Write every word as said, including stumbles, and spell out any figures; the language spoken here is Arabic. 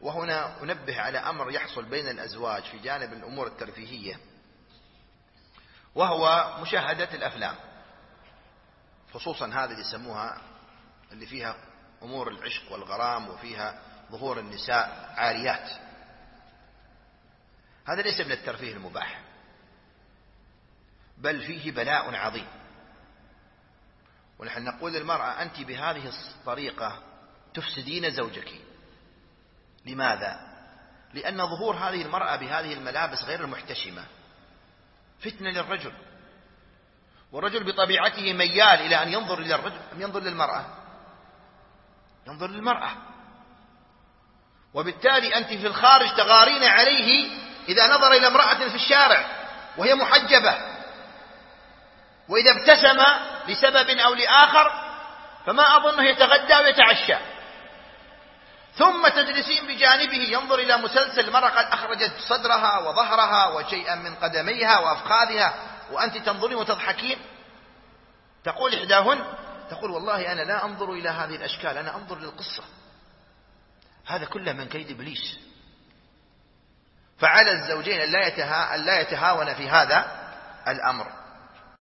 وهنا أنبه على أمر يحصل بين الأزواج في جانب الأمور الترفيهية، وهو مشاهدة الأفلام، خصوصا هذه اللي يسموها اللي فيها أمور العشق والغرام وفيها ظهور النساء عاريات. هذا ليس من الترفيه المباح، بل فيه بلاء عظيم. ونحن نقول للمرأة أنت بهذه الطريقة تفسدين زوجك. لماذا؟ لأن ظهور هذه المرأة بهذه الملابس غير المحتشمة فتنة للرجل، والرجل بطبيعته ميال إلى أن ينظر إلى الرجل أم ينظر للمرأة؟ ينظر للمرأة. وبالتالي أنت في الخارج تغارين عليه إذا نظر إلى امرأة في الشارع وهي محجبة، وإذا ابتسم لسبب أو لآخر فما أظنه يتغدى ويتعشى، ثم تجلسين بجانبه ينظر إلى مسلسل، المرأة قد أخرجت صدرها وظهرها وشيئا من قدميها وأفخاذها وأنت تنظرين وتضحكين. تقول إحداهن، تقول والله أنا لا أنظر إلى هذه الأشكال، أنا أنظر للقصة. هذا كله من كيد إبليس. فعلى الزوجين أن لا يتهاون في هذا الأمر.